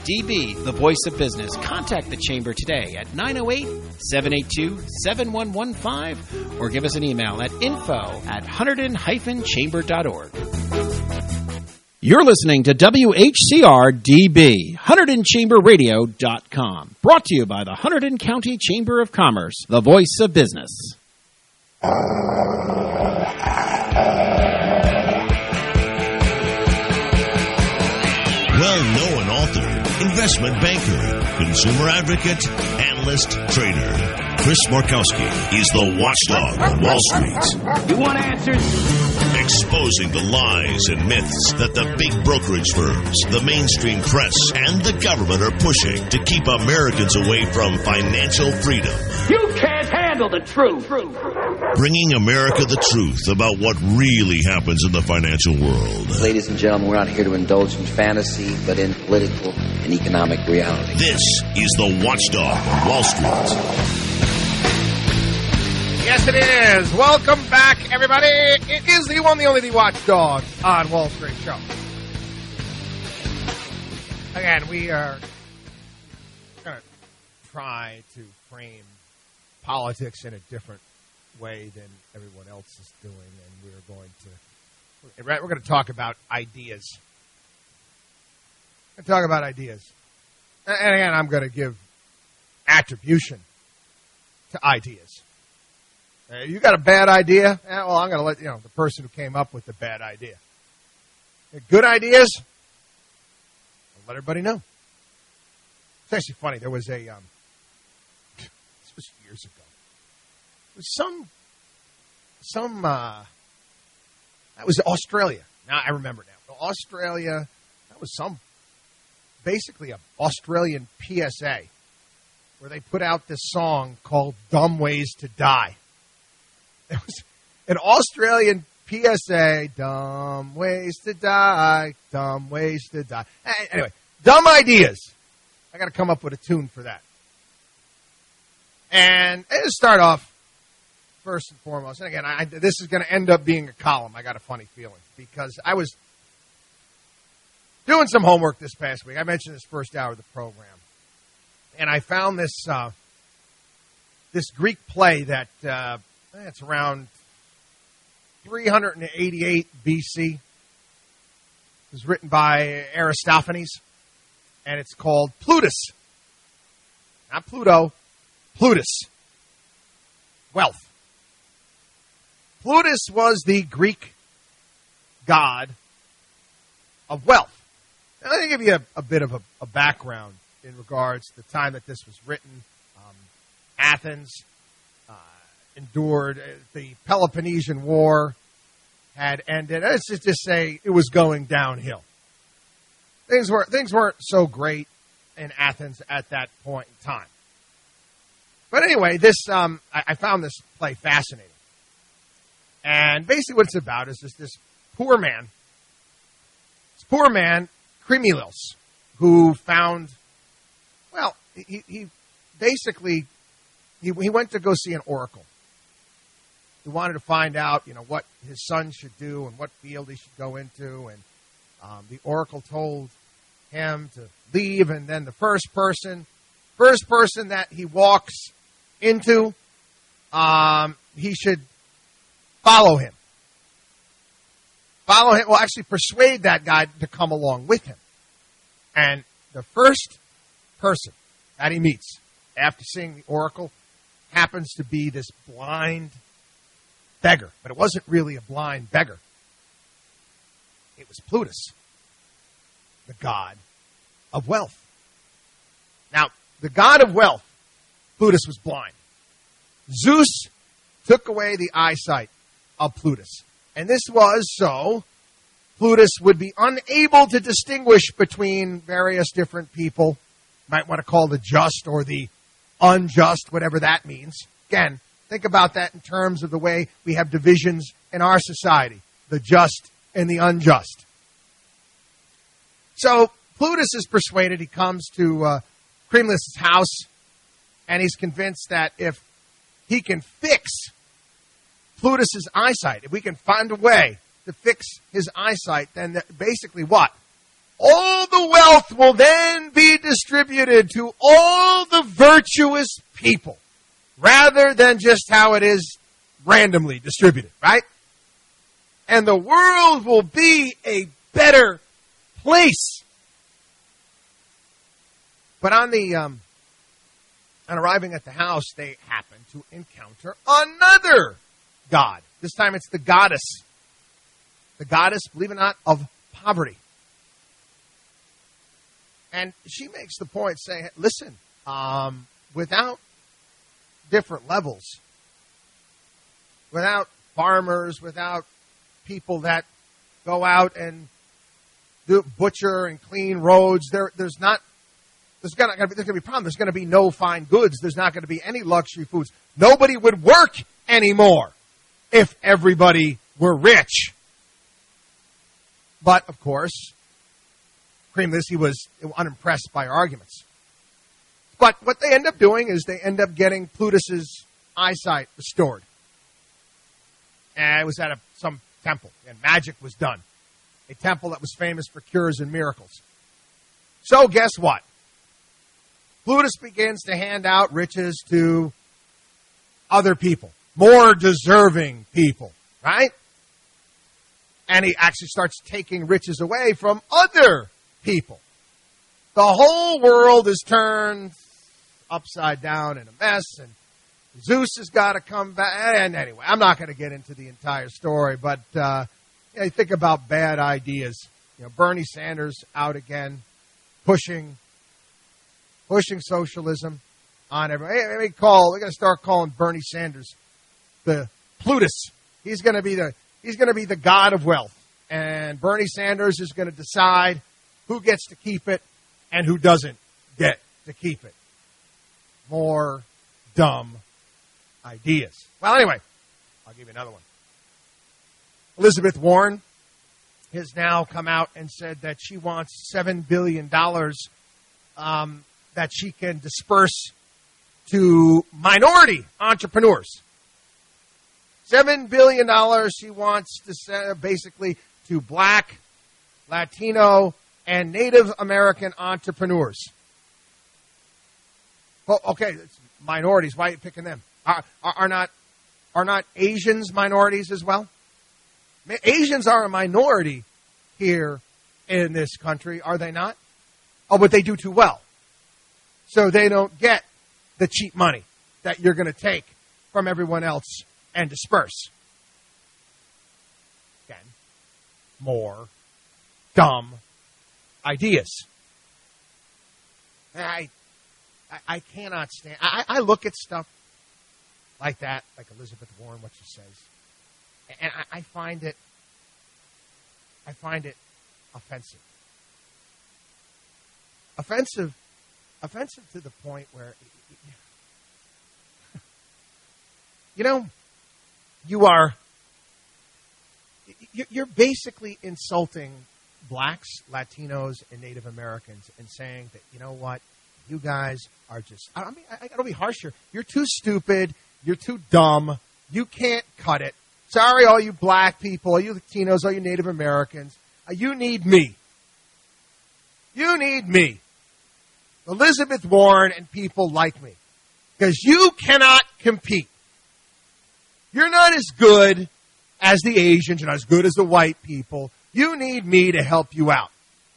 DB, the voice of business. Contact the Chamber today at 908-782-7115 or give us an email at info@hunterdon-chamber.org. You're listening to WHCR-DB, HunterdonChamberRadio.com. Brought to you by the Hunterdon County Chamber of Commerce, the voice of business. Well-known author, investment banker, consumer advocate, analyst, trader. Chris Markowski is the watchdog on Wall Street. You want answers? Exposing the lies and myths that the big brokerage firms, the mainstream press, and the government are pushing to keep Americans away from financial freedom. You can't handle the truth. Bringing America the truth about what really happens in the financial world. Ladies and gentlemen, we're not here to indulge in fantasy, but in political and economic reality. This is the Watchdog on Wall Street. Yes, it is. Welcome back, everybody. It is the one, the only, the Watchdog on Wall Street show. Again, we are going to try to frame politics in a different way than everyone else is doing, and we're going to talk about ideas. And again, I'm going to give attribution to ideas. You got a bad idea? Well, I'm going to let the person who came up with the bad idea. Good ideas? I'll let everybody know. It's actually funny. There was this was years ago. There was that was Australia. Now I remember now. Australia, that was basically an Australian PSA where they put out this song called Dumb Ways to Die. It was an Australian PSA, dumb ways to die, dumb ways to die. Anyway, dumb ideas. I got to come up with a tune for that. And to start off, first and foremost, and again, this is going to end up being a column. I got a funny feeling because I was doing some homework this past week. I mentioned this first hour of the program. And I found this Greek play that it's around 388 BC. It was written by Aristophanes, and it's called Plutus. Not Pluto, Plutus. Wealth. Plutus was the Greek god of wealth. Now, let me give you a bit of a background in regards to the time that this was written. Athens endured the Peloponnesian War, had ended. Let's just say it was going downhill. Things weren't so great in Athens at that point in time. But anyway, I found this play fascinating. And basically what it's about is this poor man, Krimilos, who found, well, he basically went to go see an oracle. He wanted to find out, what his son should do and what field he should go into. And the oracle told him to leave. And then the first person that he walks into, he should follow him. Well, actually persuade that guy to come along with him. And the first person that he meets after seeing the oracle happens to be this blind beggar. But it wasn't really a blind beggar. It was Plutus, the god of wealth. Now, the god of wealth, Plutus was blind. Zeus took away the eyesight of Plutus. And this was so Plutus would be unable to distinguish between various different people. You might want to call the just or the unjust, whatever that means. Again, think about that in terms of the way we have divisions in our society, the just and the unjust. So Plutus is persuaded. He comes to Krimilos' house, and he's convinced that if he can fix Plutus' eyesight, if we can find a way to fix his eyesight, then basically what? all the wealth will then be distributed to all the virtuous people, rather than just how it is randomly distributed, right? And the world will be a better place. But on arriving at the house, they happen to encounter another god. This time it's the goddess. The goddess, believe it or not, of poverty. And she makes the point saying, listen, without different levels, without farmers, without people that go out and do butcher and clean roads, there's going to be a problem. There's going to be no fine goods. There's not going to be any luxury foods. Nobody would work anymore if everybody were rich. But, of course, Creamless, he was unimpressed by arguments. But what they end up doing is they end up getting Plutus's eyesight restored. And it was at some temple, and magic was done. A temple that was famous for cures and miracles. So guess what? Plutus begins to hand out riches to other people, more deserving people, right? And he actually starts taking riches away from other people. The whole world is turned upside down in a mess, and Zeus has got to come back. And anyway, I'm not going to get into the entire story, but I think about bad ideas. Bernie Sanders out again, pushing socialism on everybody. Hey, we're going to start calling Bernie Sanders the Plutus. He's going to be the god of wealth, and Bernie Sanders is going to decide who gets to keep it and who doesn't get to keep it. More dumb ideas. Well, anyway, I'll give you another one. Elizabeth Warren has now come out and said that she wants $7 billion that she can disperse to minority entrepreneurs. $7 billion she wants to send basically to Black, Latino, and Native American entrepreneurs. Well, okay, it's minorities. Why are you picking them? Are not Asians minorities as well? Asians are a minority here in this country, are they not? Oh, but they do too well. So they don't get the cheap money that you're going to take from everyone else and disperse. Again, more dumb ideas. I cannot stand. I look at stuff like that, like Elizabeth Warren, what she says, and I find it offensive. Offensive to the point where, you're basically insulting Blacks, Latinos, and Native Americans and saying that, you know what, you guys are just, I got to be harsh here. You're too stupid. You're too dumb. You can't cut it. Sorry, all you black people, all you Latinos, all you Native Americans. You need me. You need me. Elizabeth Warren and people like me. Because you cannot compete. You're not as good as the Asians. You're not as good as the white people. You need me to help you out.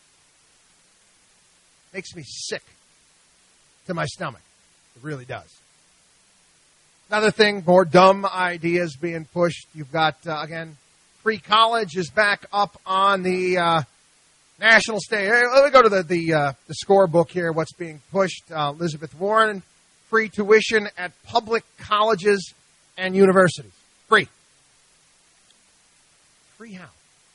Makes me sick to my stomach. It really does. Another thing, more dumb ideas being pushed. You've got, again, free college is back up on the national stage. Let me go to the scorebook here, what's being pushed. Elizabeth Warren, free tuition at public colleges and universities. Free. Free how?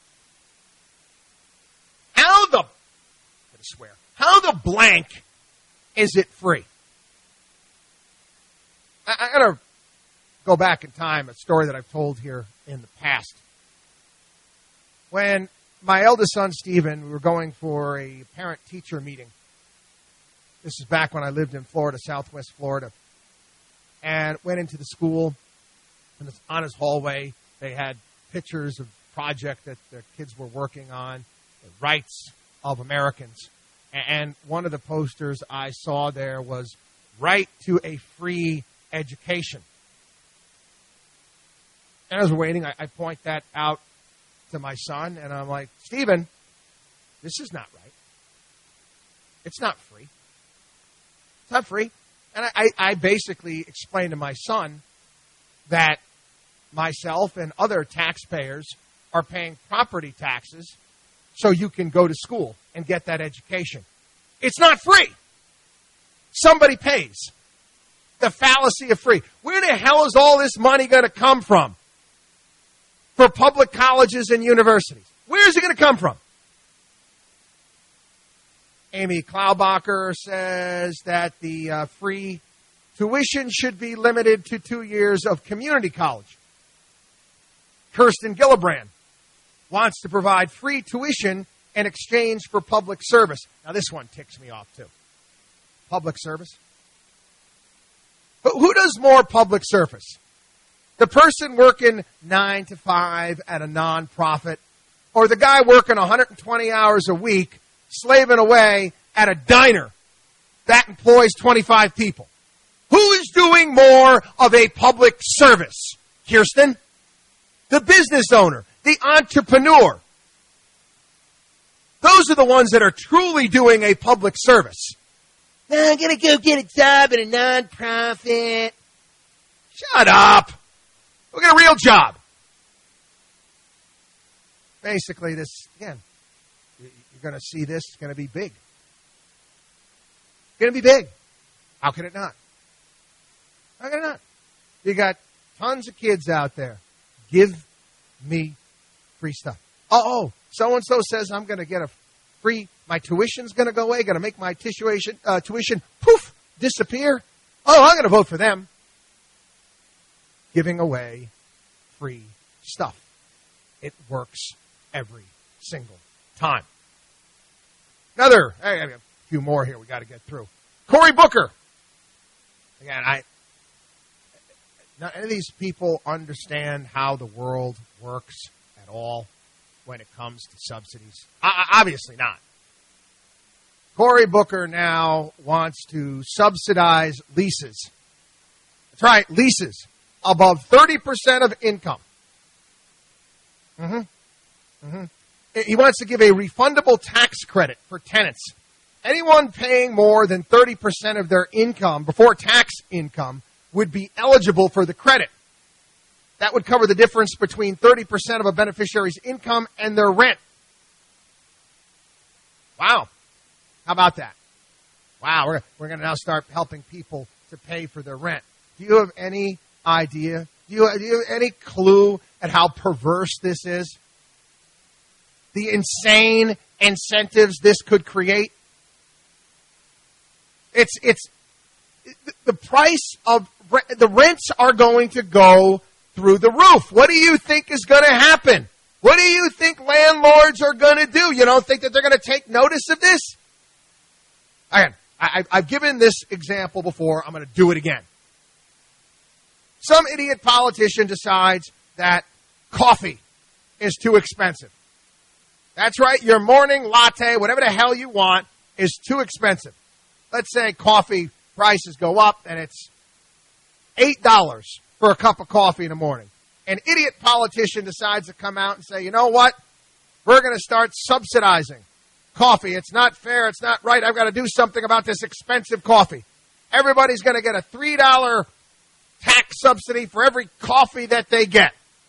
How the blank is it free? I got to go back in time, a story that I've told here in the past. When my eldest son, Stephen, we were going for a parent-teacher meeting. This is back when I lived in Florida, southwest Florida. And went into the school, and on his hallway, they had pictures of project that the kids were working on, the rights of Americans. And one of the posters I saw there was right to a free education. And as we're waiting, I point that out to my son, and I'm like, Stephen, this is not right. It's not free. It's not free. And I basically explained to my son that myself and other taxpayers are paying property taxes so you can go to school and get that education. It's not free. Somebody pays. The fallacy of free. Where the hell is all this money going to come from for public colleges and universities? Where is it going to come from? Amy Klaubacher says that the free tuition should be limited to 2 years of community college. Kirsten Gillibrand wants to provide free tuition in exchange for public service. Now, this one ticks me off, too. Public service. But who does more public service? The person working 9 to 5 at a nonprofit, or the guy working 120 hours a week, slaving away at a diner that employs 25 people? Who is doing more of a public service? Kirsten? The business owner, the entrepreneur. Those are the ones that are truly doing a public service. Now I'm going to go get a job at a nonprofit. Shut up. Go get a real job. Basically, this, again, you're going to see this. It's going to be big. It's going to be big. How can it not? How can it not? You got tons of kids out there. Give me free stuff. Oh, so-and-so says I'm going to get a free, my tuition's going to go away, going to make my tuition, poof, disappear. Oh, I'm going to vote for them. Giving away free stuff. It works every single time. I have a few more here we got to get through. Cory Booker. Again, none of these people understand how the world works at all when it comes to subsidies. Obviously not. Cory Booker now wants to subsidize leases. That's right, leases above 30% of income. He wants to give a refundable tax credit for tenants. Anyone paying more than 30% of their income, before tax income, would be eligible for the credit. That would cover the difference between 30% of a beneficiary's income and their rent. Wow. How about that? Wow, we're going to now start helping people to pay for their rent. Do you have any idea? Do you have any clue at how perverse this is? The insane incentives this could create? It's the price of the rents are going to go through the roof. What do you think is going to happen? What do you think landlords are going to do? You don't think that they're going to take notice of this? Again, I've given this example before. I'm going to do it again. Some idiot politician decides that coffee is too expensive. That's right. Your morning latte, whatever the hell you want, is too expensive. Let's say coffee prices go up and it's $8 for a cup of coffee in the morning. An idiot politician decides to come out and say, you know what? We're going to start subsidizing coffee. It's not fair. It's not right. I've got to do something about this expensive coffee. Everybody's going to get a $3 tax subsidy for every coffee that they get.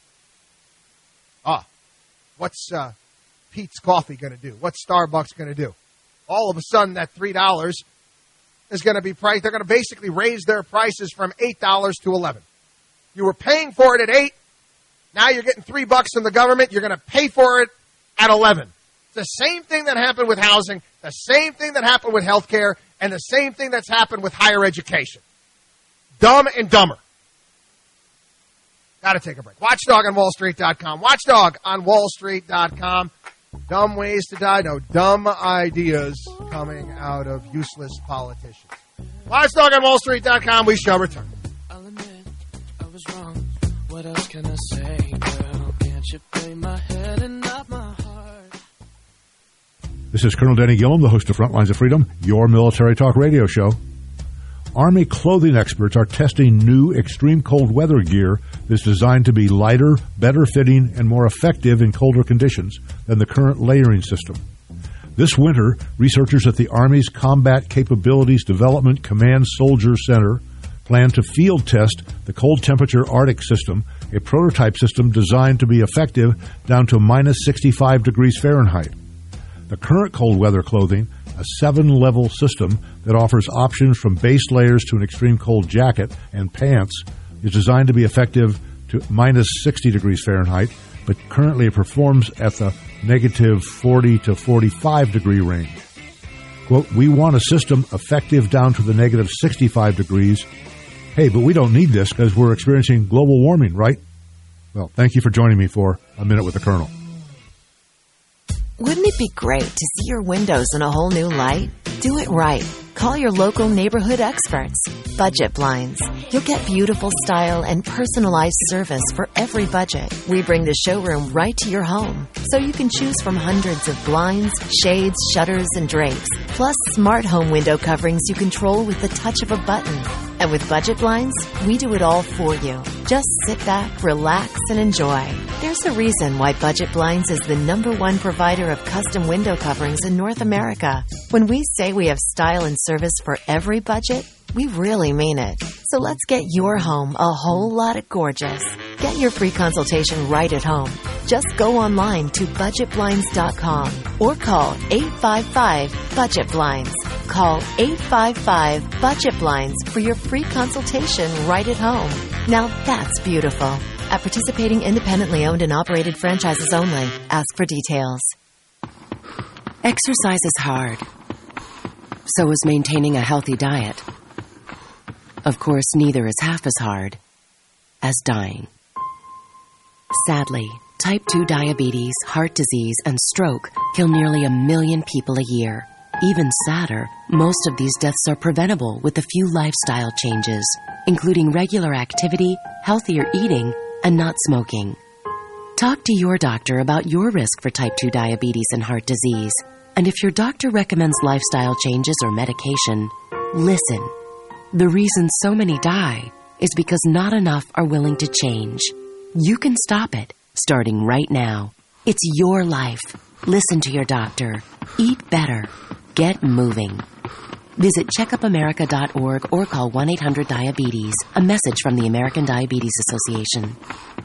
What's Pete's Coffee going to do? What's Starbucks going to do? All of a sudden, that $3 is going to be priced. They're going to basically raise their prices from $8 to $11. You were paying for it at $8. Now you're getting $3 from the government. You're going to pay for it at $11. It's the same thing that happened with housing, the same thing that happened with health care, and the same thing that's happened with higher education. Dumb and dumber. Got to take a break. Watchdog on WallStreet.com. Watchdog on WallStreet.com. Dumb ways to die. No, dumb ideas coming out of useless politicians. Watchdog on WallStreet.com. We shall return. I'll admit I was wrong. What else can I say, girl? Can't you play my head and not my heart? This is Colonel Denny Gillum, the host of Frontlines of Freedom, your military talk radio show. Army clothing experts are testing new extreme cold weather gear that's designed to be lighter, better fitting, and more effective in colder conditions than the current layering system. This winter, researchers at the Army's Combat Capabilities Development Command Soldier Center plan to field test the cold temperature Arctic system, a prototype system designed to be effective down to minus 65 degrees Fahrenheit. The current cold weather clothing, a 7-level system that offers options from base layers to an extreme cold jacket and pants, is designed to be effective to minus 60 degrees Fahrenheit, but currently it performs at the negative 40 to 45 degree range. Quote, we want a system effective down to the negative 65 degrees. Hey, but we don't need this because we're experiencing global warming, right? Well, thank you for joining me for A Minute with the Colonel. Wouldn't it be great to see your windows in a whole new light? Do it right. Call your local neighborhood experts. Budget Blinds. You'll get beautiful style and personalized service for every budget. We bring the showroom right to your home, so you can choose from hundreds of blinds, shades, shutters, and drapes, plus smart home window coverings you control with the touch of a button. And with Budget Blinds, we do it all for you. Just sit back, relax, and enjoy. There's a reason why Budget Blinds is the #1 provider of custom window coverings in North America. When we say we have style and service for every budget, we really mean it. So let's get your home a whole lot of gorgeous. Get your free consultation right at home. Just go online to budgetblinds.com or call 855-BUDGET-BLINDS. Call 855-BUDGET-BLINDS for your free consultation right at home. Now that's beautiful. At participating independently owned and operated franchises only. Ask for details. Exercise is hard. So is maintaining a healthy diet. Of course, neither is half as hard as dying. Sadly, type 2 diabetes, heart disease, and stroke kill nearly 1 million people a year. Even sadder, most of these deaths are preventable with a few lifestyle changes, including regular activity, healthier eating, and not smoking. Talk to your doctor about your risk for type 2 diabetes and heart disease. And if your doctor recommends lifestyle changes or medication, listen. The reason so many die is because not enough are willing to change. You can stop it, starting right now. It's your life. Listen to your doctor. Eat better. Get moving. Visit checkupamerica.org or call 1-800-DIABETES. A message from the American Diabetes Association.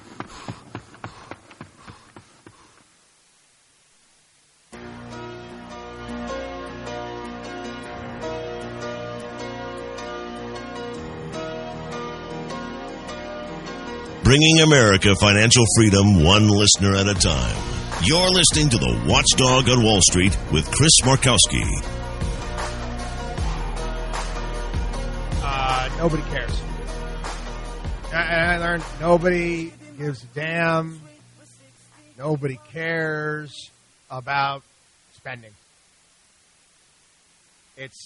Bringing America financial freedom one listener at a time. You're listening to the Watchdog on Wall Street with Chris Markowski. Nobody cares. I learned nobody gives a damn. Nobody cares about spending. It's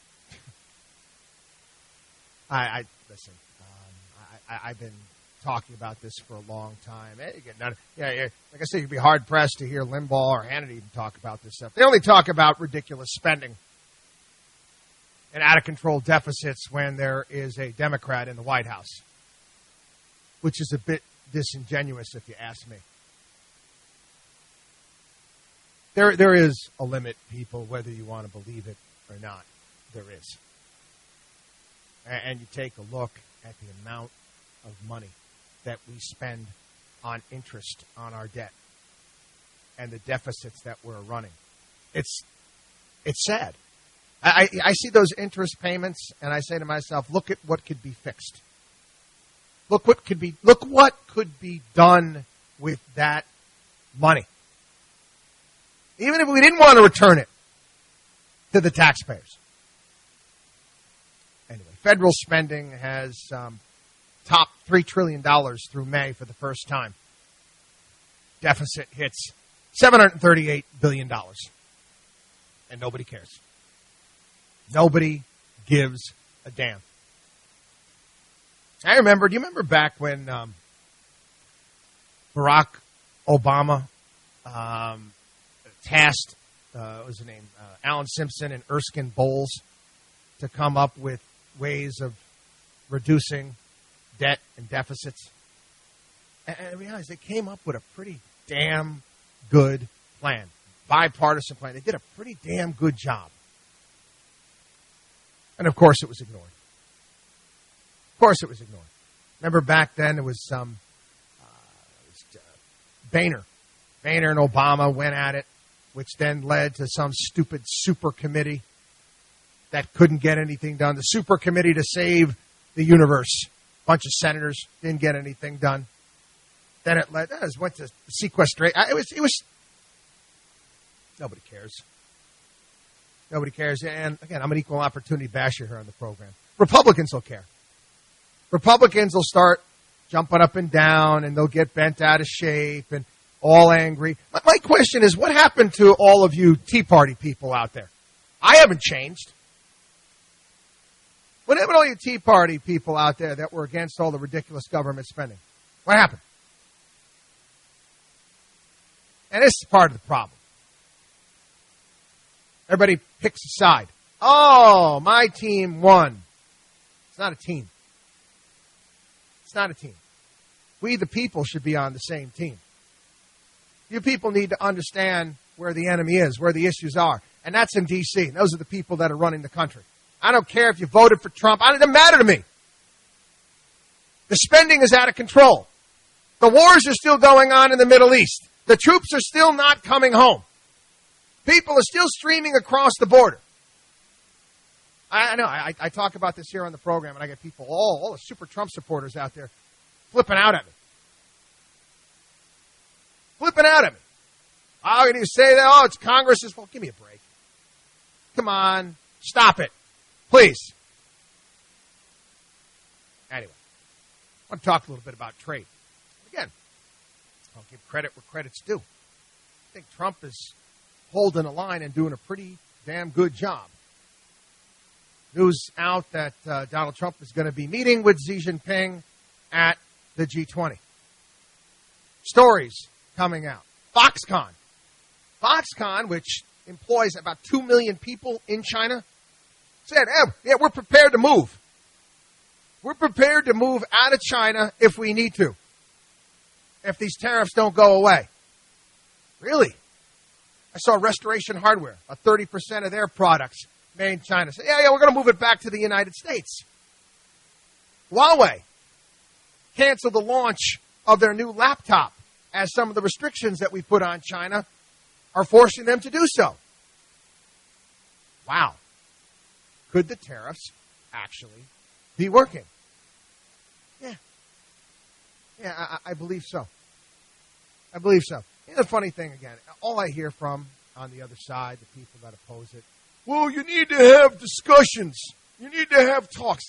listen. I've been talking about this for a long time. Like I said, you'd be hard-pressed to hear Limbaugh or Hannity even talk about this stuff. They only talk about ridiculous spending and out-of-control deficits when there is a Democrat in the White House, which is a bit disingenuous if you ask me. There is a limit, people, whether you want to believe it or not. There is. And you take a look at the amount of money that we spend on interest on our debt and the deficits that we're running. It's sad. I see those interest payments and I say to myself, look at what could be fixed. Look what could be done with that money. Even if we didn't want to return it to the taxpayers. Anyway, federal spending has topped $3 trillion through May for the first time. Deficit hits $738 billion. And nobody cares. Nobody gives a damn. Do you remember back when Barack Obama tasked what was her name? Alan Simpson and Erskine Bowles to come up with ways of reducing debt and deficits. And I realized they came up with a pretty damn good plan, bipartisan plan. They did a pretty damn good job. And, of course, it was ignored. Of course it was ignored. Remember back then it was Boehner. Boehner and Obama went at it, which then led to some stupid super committee that couldn't get anything done. The super committee to save the universe. A bunch of senators didn't get anything done. Then it went to sequestration. It was. Nobody cares. Nobody cares. And again, I'm an equal opportunity basher here on the program. Republicans will care. Republicans will start jumping up and down, and they'll get bent out of shape and all angry. My question is, what happened to all of you Tea Party people out there? I haven't changed. What happened to all you Tea Party people out there that were against all the ridiculous government spending? What happened? And this is part of the problem. Everybody picks a side. Oh, my team won. It's not a team. It's not a team. We, the people, should be on the same team. You people need to understand where the enemy is, where the issues are. And that's in D.C. Those are the people that are running the country. I don't care if you voted for Trump. It doesn't matter to me. The spending is out of control. The wars are still going on in the Middle East. The troops are still not coming home. People are still streaming across the border. I know. I talk about this here on the program, and I get people, all the super Trump supporters out there, flipping out at me. Flipping out at me. How can you say that? Oh, it's Congress's fault. Give me a break. Come on. Stop it. Please. Anyway, I want to talk a little bit about trade. Again, I'll give credit where credit's due. I think Trump is holding a line and doing a pretty damn good job. News out that Donald Trump is going to be meeting with Xi Jinping at the G20. Stories coming out. Foxconn. Foxconn, which employs about 2 million people in China, said, yeah, we're prepared to move. We're prepared to move out of China if we need to, if these tariffs don't go away. Really? I saw Restoration Hardware, 30% of their products made in China. Say, yeah, we're going to move it back to the United States. Huawei canceled the launch of their new laptop as some of the restrictions that we put on China are forcing them to do so. Wow. Could the tariffs actually be working? Yeah, I believe so. I believe so. You know, the funny thing, again, all I hear from on the other side, the people that oppose it, well, you need to have discussions. You need to have talks.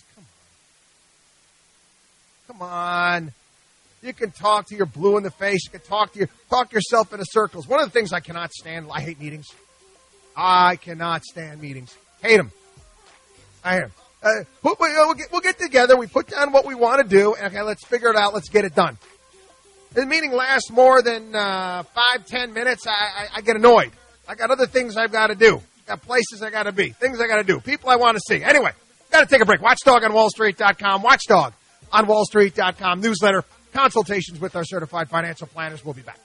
Come on. You can talk to your blue in the face. You can talk yourself into circles. One of the things I cannot stand, I hate meetings. I cannot stand meetings. Hate them. I hate them. We'll get together. We put down what we want to do. Okay, let's figure it out. Let's get it done. If the meeting lasts more than 5-10 minutes, I get annoyed. I got other things I've got to do. Got places I got to be. Things I got to do. People I want to see. Anyway, got to take a break. Watchdog on WallStreet.com. Watchdog on WallStreet.com. Newsletter. Consultations with our certified financial planners. We'll be back.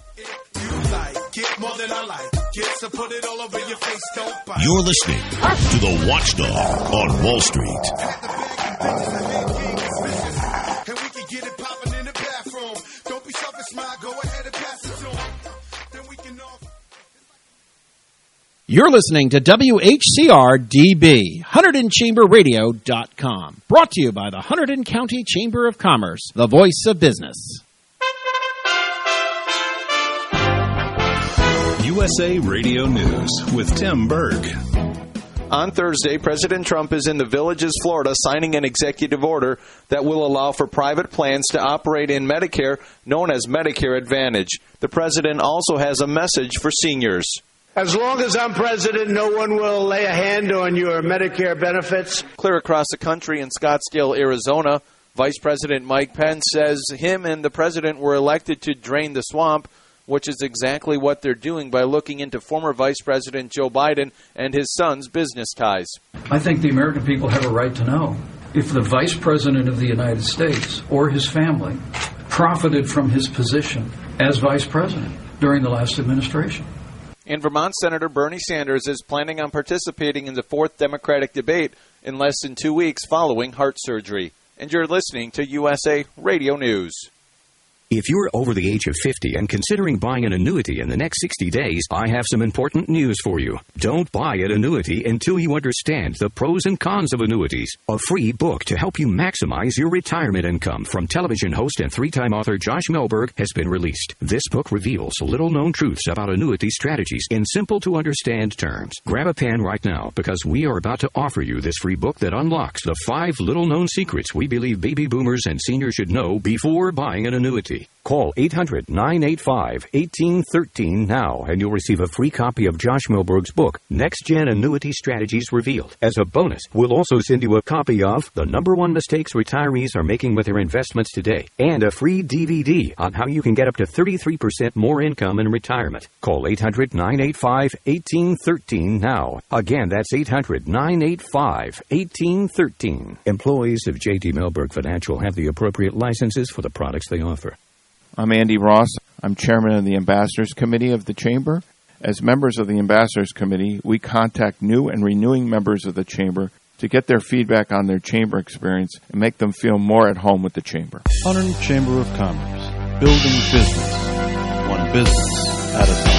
You're listening to The Watchdog on Wall Street. And we can get it popping in the bathroom. Don't be selfish, smile. Go ahead and pass it to him. Then we can all... You're listening to WHCR-DB, HunterdonChamberRadio.com. Brought to you by the Hunterdon County Chamber of Commerce, the voice of business. USA Radio News with Tim Berg. On Thursday, President Trump is in the Villages, Florida, signing an executive order that will allow for private plans to operate in Medicare, known as Medicare Advantage. The president also has a message for seniors. As long as I'm president, no one will lay a hand on your Medicare benefits. Clear across the country in Scottsdale, Arizona, Vice President Mike Pence says him and the president were elected to drain the swamp. which is exactly what they're doing by looking into former Vice President Joe Biden and his son's business ties. I think the American people have a right to know if the Vice President of the United States or his family profited from his position as Vice President during the last administration. And Vermont Senator Bernie Sanders is planning on participating in the 4th Democratic debate in less than 2 weeks following heart surgery. And you're listening to USA Radio News. If you're over the age of 50 and considering buying an annuity in the next 60 days, I have some important news for you. Don't buy an annuity until you understand the pros and cons of annuities. A free book to help you maximize your retirement income from television host and 3-time author Josh Melberg has been released. This book reveals little-known truths about annuity strategies in simple-to-understand terms. Grab a pen right now because we are about to offer you this free book that unlocks the 5 little-known secrets we believe baby boomers and seniors should know before buying an annuity. Call 800-985-1813 now, and you'll receive a free copy of Josh Melberg's book, Next Gen Annuity Strategies Revealed. As a bonus, we'll also send you a copy of The #1 Mistakes Retirees Are Making with Their Investments Today, and a free DVD on how you can get up to 33% more income in retirement. Call 800-985-1813 now. Again, that's 800-985-1813. Employees of J.D. Melberg Financial have the appropriate licenses for the products they offer. I'm Andy Ross. I'm chairman of the Ambassadors Committee of the Chamber. As members of the Ambassadors Committee, we contact new and renewing members of the Chamber to get their feedback on their Chamber experience and make them feel more at home with the Chamber. Hunterdon Chamber of Commerce, building business, one business at a time.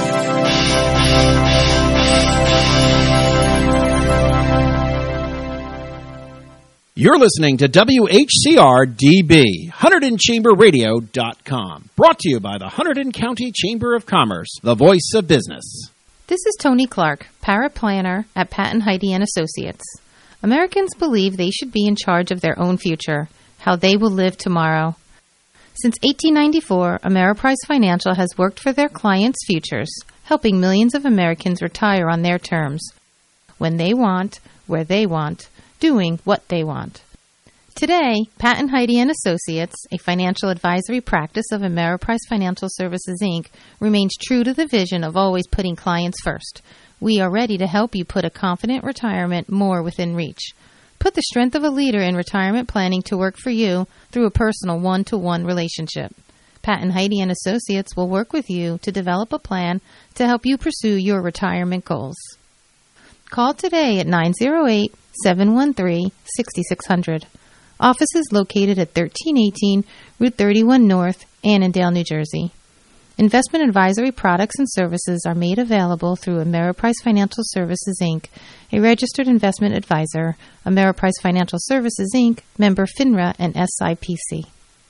You're listening to WHCR-DB, HunterdonChamberRadio.com. Brought to you by the Hunterdon County Chamber of Commerce, the voice of business. This is Tony Clark, paraplanner at Patton Heide & Associates. Americans believe they should be in charge of their own future, how they will live tomorrow. Since 1894, Ameriprise Financial has worked for their clients' futures, helping millions of Americans retire on their terms, when they want, where they want, doing what they want. Today, Patton Heide & Associates, a financial advisory practice of Ameriprise Financial Services, Inc., remains true to the vision of always putting clients first. We are ready to help you put a confident retirement more within reach. Put the strength of a leader in retirement planning to work for you through a personal one-to-one relationship. Patton Heide & Associates will work with you to develop a plan to help you pursue your retirement goals. Call today at 908-713-6600. Office is located at 1318 Route 31 North, Annandale, New Jersey. Investment advisory products and services are made available through Ameriprise Financial Services, Inc., a registered investment advisor, Ameriprise Financial Services, Inc., member FINRA and SIPC.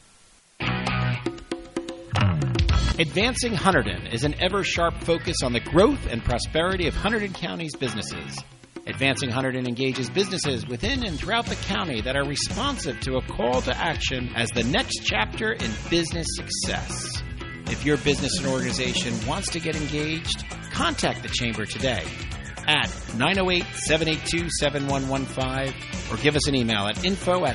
Advancing Hunterdon is an ever-sharp focus on the growth and prosperity of Hunterdon County's businesses. Advancing Hunterdon engages businesses within and throughout the county that are responsive to a call to action as the next chapter in business success. If your business and organization wants to get engaged, contact the Chamber today at 908-782-7115 or give us an email at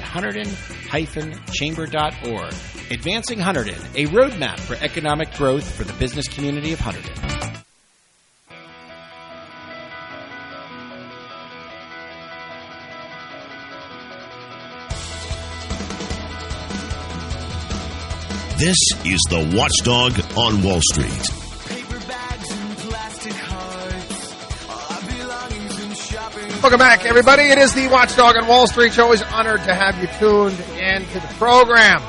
info@hunterdon-chamber.org. Advancing Hunterdon, a roadmap for economic growth for the business community of Hunterdon. This is the Watchdog on Wall Street. Welcome back, everybody. It is the Watchdog on Wall Street show. Always honored to have you tuned into the program.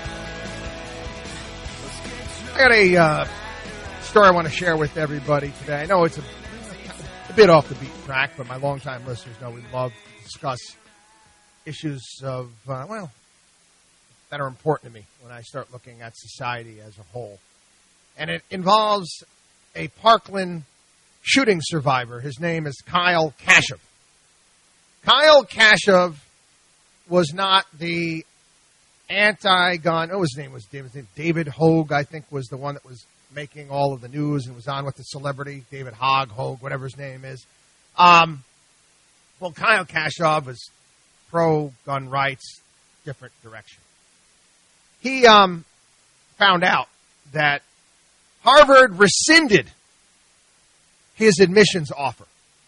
I got a story I want to share with everybody today. I know it's a bit off the beaten track, but my longtime listeners know we love to discuss issues of, that are important to me when I start looking at society as a whole. And it involves a Parkland shooting survivor. His name is Kyle Kashuv. Kyle Kashuv was not the anti-gun. Oh, his name was David Hogue, I think, was the one that was making all of the news and was on with the celebrity, David Hogue, whatever his name is. Kyle Kashuv is pro-gun rights, different direction. He found out that Harvard rescinded his admissions offer.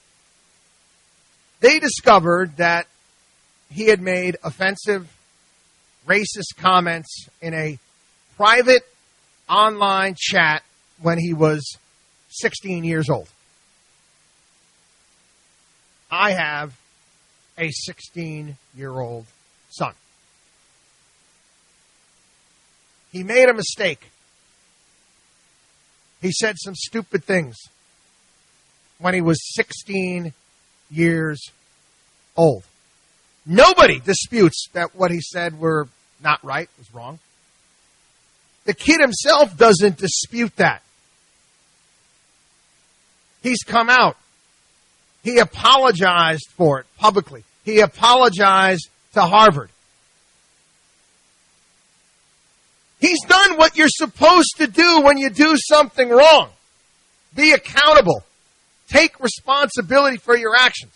They discovered that he had made offensive, racist comments in a private online chat when he was 16 years old. I have a 16-year-old son. He made a mistake. He said some stupid things when he was 16 years old. Nobody disputes that what he said were not right, was wrong. The kid himself doesn't dispute that. He's come out. He apologized for it publicly. He apologized to Harvard. He's done what you're supposed to do when you do something wrong. Be accountable. Take responsibility for your actions.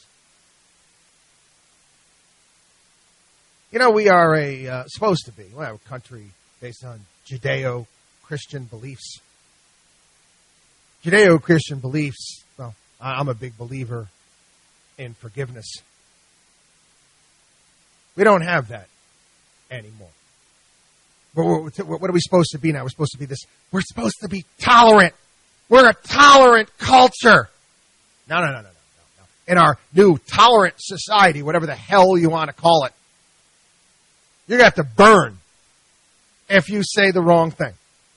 You know, we are supposed to be a country based on Judeo-Christian beliefs. Judeo-Christian beliefs, well, I'm a big believer in forgiveness. We don't have that anymore. But what are we supposed to be now? We're supposed to be this. We're supposed to be tolerant. We're a tolerant culture. No. In our new tolerant society, whatever the hell you want to call it, you're going to have to burn if you say the wrong thing.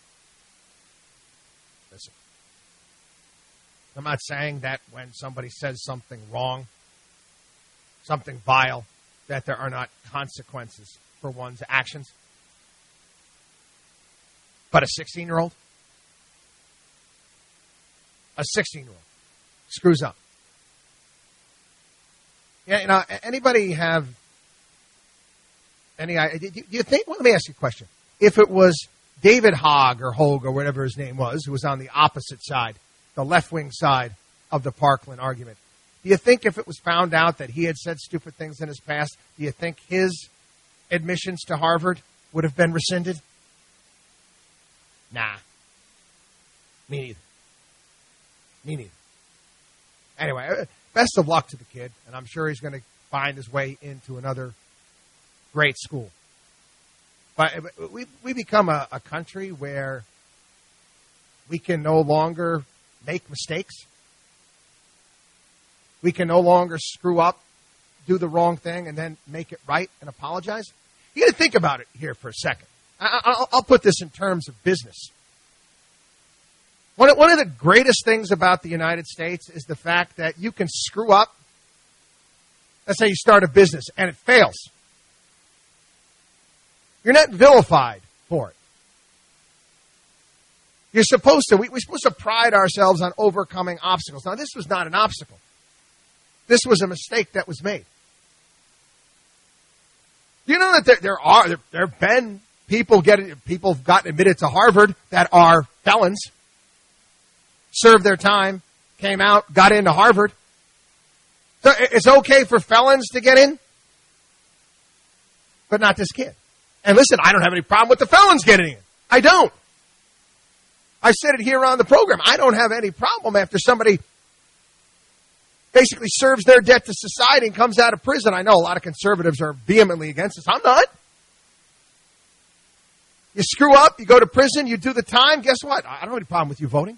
Listen, I'm not saying that when somebody says something wrong, something vile, that there are not consequences for one's actions. But a 16-year-old? A 16-year-old screws up. Yeah, you know, anybody have any idea? Do you think, well, let me ask you a question. If it was David Hogg or Hogue or whatever his name was, who was on the opposite side, the left-wing side of the Parkland argument, do you think if it was found out that he had said stupid things in his past, do you think his admissions to Harvard would have been rescinded? Nah. Me neither. Anyway, best of luck to the kid, and I'm sure he's going to find his way into another great school. But we become a country where we can no longer make mistakes. We can no longer screw up, do the wrong thing, and then make it right and apologize. You got to think about it here for a second. I'll put this in terms of business. One of the greatest things about the United States is the fact that you can screw up. Let's say you start a business and it fails. You're not vilified for it. You're supposed to. We're supposed to pride ourselves on overcoming obstacles. Now, this was not an obstacle. This was a mistake that was made. You know that there have been people have gotten admitted to Harvard that are felons, served their time, came out, got into Harvard. So it's okay for felons to get in, but not this kid. And listen, I don't have any problem with the felons getting in. I don't. I've said it here on the program. I don't have any problem after somebody basically serves their debt to society and comes out of prison. I know a lot of conservatives are vehemently against this. I'm not. You screw up, you go to prison, you do the time, guess what? I don't have any problem with you voting.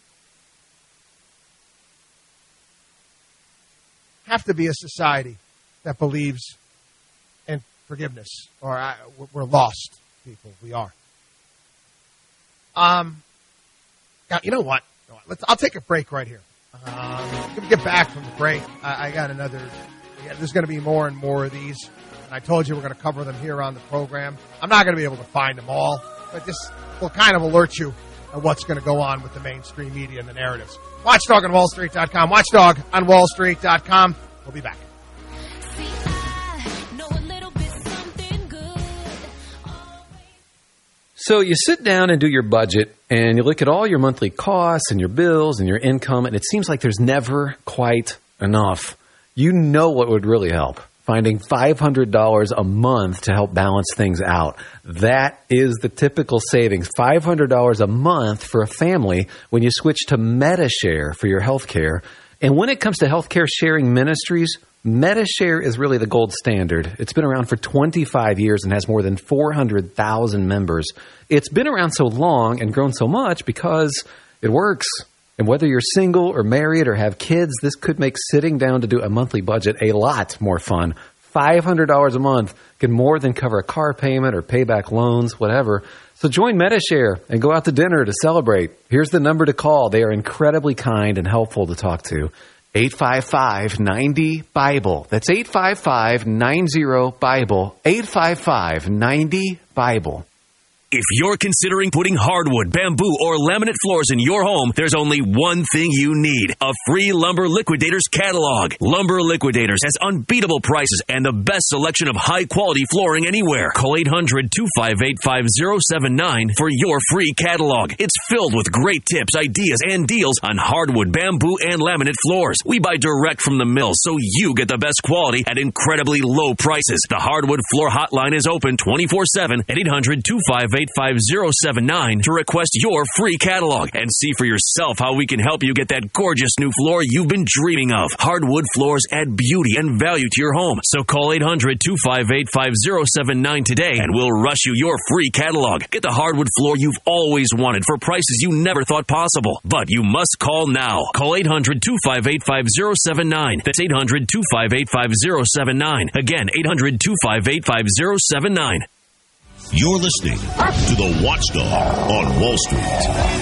Have to be a society that believes in forgiveness, or we're lost people. We are. Now, you know what? I'll take a break right here. Let me get back from the break. I got another. There's going to be more and more of these. And I told you we're going to cover them here on the program. I'm not going to be able to find them all, but this will kind of alert you of what's going to go on with the mainstream media and the narratives. Watchdog on WallStreet.com. Watchdog on WallStreet.com. We'll be back. So you sit down and do your budget, and you look at all your monthly costs and your bills and your income, and it seems like there's never quite enough. You know what would really help? finding $500 a month to help balance things out. That is the typical savings, $500 a month for a family when you switch to Medi-Share for your health care. And when it comes to healthcare sharing ministries, Medi-Share is really the gold standard. It's been around for 25 years and has more than 400,000 members. It's been around so long and grown so much because it works. And whether you're single or married or have kids, this could make sitting down to do a monthly budget a lot more fun. $500 a month can more than cover a car payment or pay back loans, whatever. So join Medi-Share and go out to dinner to celebrate. Here's the number to call. They are incredibly kind and helpful to talk to. 855-90-BIBLE. That's 855-90-BIBLE. 855-90-BIBLE. If you're considering putting hardwood, bamboo, or laminate floors in your home, there's only one thing you need: a free Lumber Liquidators catalog. Lumber Liquidators has unbeatable prices and the best selection of high-quality flooring anywhere. Call 800-258-5079 for your free catalog. It's filled with great tips, ideas, and deals on hardwood, bamboo, and laminate floors. We buy direct from the mill, so you get the best quality at incredibly low prices. The Hardwood Floor Hotline is open 24/7 at 800-258-5079 to request your free catalog and see for yourself how we can help you get that gorgeous new floor you've been dreaming of. Hardwood floors add beauty and value to your home. So call 800-258-5079 today and we'll rush you your free catalog. Get the hardwood floor you've always wanted for prices you never thought possible. But you must call now. Call 800-258-5079. That's 800-258-5079. Again, 800-258-5079. You're listening to The Watchdog on Wall Street.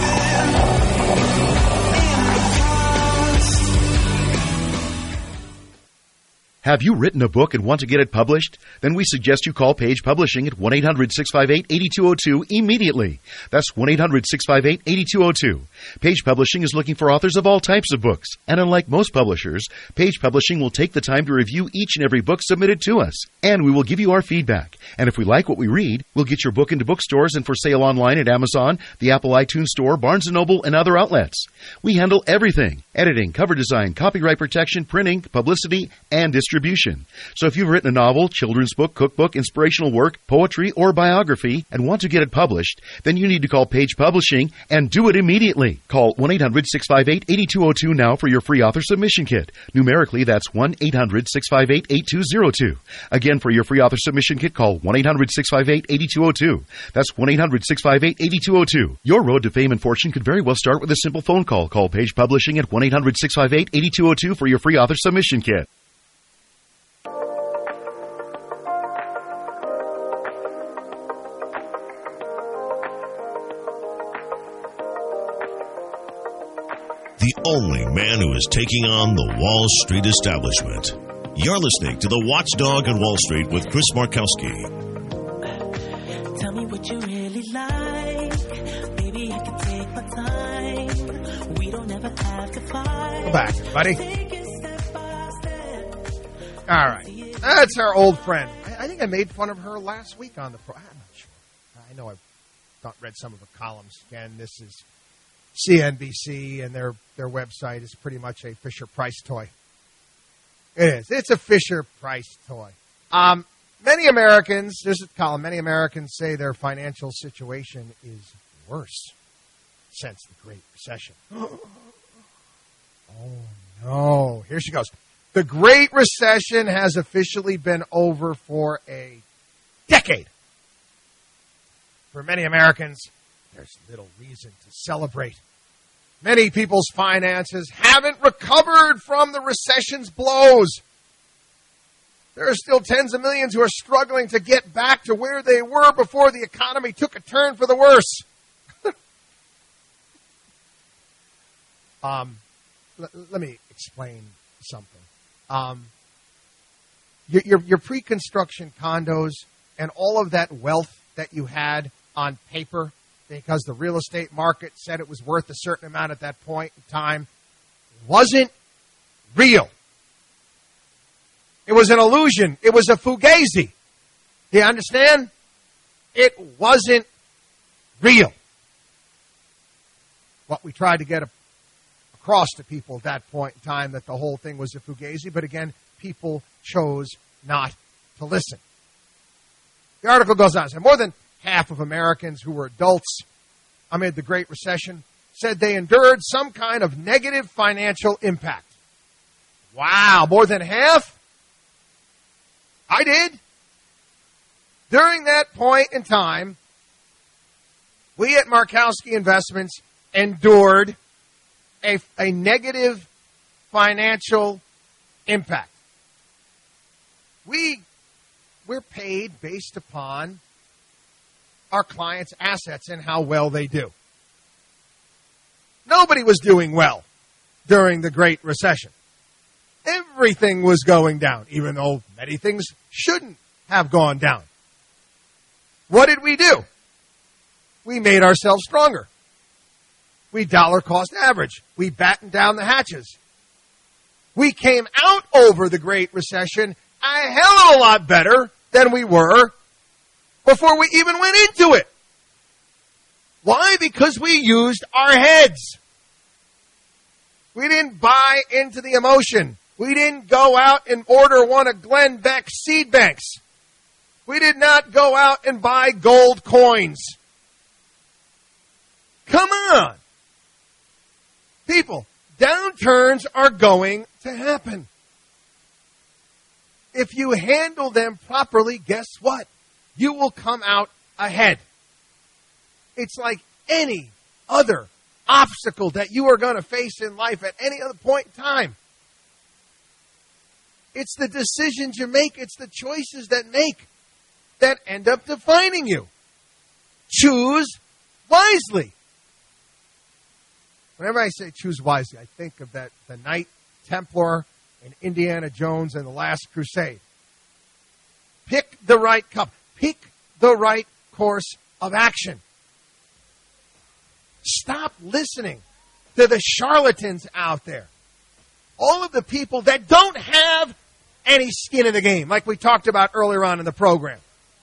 Have you written a book and want to get it published? Then we suggest you call Page Publishing at 1-800-658-8202 immediately. That's 1-800-658-8202. Page Publishing is looking for authors of all types of books. And unlike most publishers, Page Publishing will take the time to review each and every book submitted to us. And we will give you our feedback. And if we like what we read, we'll get your book into bookstores and for sale online at Amazon, the Apple iTunes Store, Barnes & Noble, and other outlets. We handle everything: editing, cover design, copyright protection, printing, publicity, and distribution. So if you've written a novel, children's book, cookbook, inspirational work, poetry, or biography and want to get it published, then you need to call Page Publishing and do it immediately. Call 1-800-658-8202 now for your free author submission kit. Numerically, that's 1-800-658-8202. Again, for your free author submission kit, call 1-800-658-8202. That's 1-800-658-8202. Your road to fame and fortune could very well start with a simple phone call. Call Page Publishing at 1-800-658-8202 for your free author submission kit. The only man who is taking on the Wall Street establishment. You're listening to The Watchdog on Wall Street with Chris Markowski. Tell me what you really like. Maybe I can take my time. We don't ever have to fight. Go back, buddy. All right. That's our old friend. I think I made fun of her last week on the program. I'm not sure. I know I've read some of her columns. Again, this is CNBC, and their website is pretty much a Fisher-Price toy. It is. It's a Fisher-Price toy. Many Americans, there's a column, many Americans say their financial situation is worse since the Great Recession. Oh, no. Here she goes. The Great Recession has officially been over for a decade. For many Americans, there's little reason to celebrate. Many people's finances haven't recovered from the recession's blows. There are still tens of millions who are struggling to get back to where they were before the economy took a turn for the worse. Let me explain something. Your pre-construction condos and all of that wealth that you had on paper, because the real estate market said it was worth a certain amount at that point in time, wasn't real. It was an illusion. It was a fugazi. Do you understand? It wasn't real. What we tried to get across to people at that point in time, that the whole thing was a fugazi, but again, people chose not to listen. The article goes on to say more than half of Americans who were adults amid the Great Recession said they endured some kind of negative financial impact. Wow, more than half? I did. During that point in time, we at Markowski Investments endured a negative financial impact. We're paid based upon our clients' assets and how well they do. Nobody was doing well during the Great Recession. Everything was going down, even though many things shouldn't have gone down. What did we do? We made ourselves stronger. We dollar cost average. We battened down the hatches. We came out over the Great Recession a hell of a lot better than we were before we even went into it. Why? Because we used our heads. We didn't buy into the emotion. We didn't go out and order one of Glenn Beck's seed banks. We did not go out and buy gold coins. Come on. People, downturns are going to happen. If you handle them properly, guess what? You will come out ahead. It's like any other obstacle that you are going to face in life at any other point in time. It's the decisions you make. It's the choices that end up defining you. Choose wisely. Whenever I say choose wisely, I think of the Knight Templar and Indiana Jones and the Last Crusade. Pick the right cup. Pick the right course of action. Stop listening to the charlatans out there. All of the people that don't have any skin in the game, like we talked about earlier on in the program.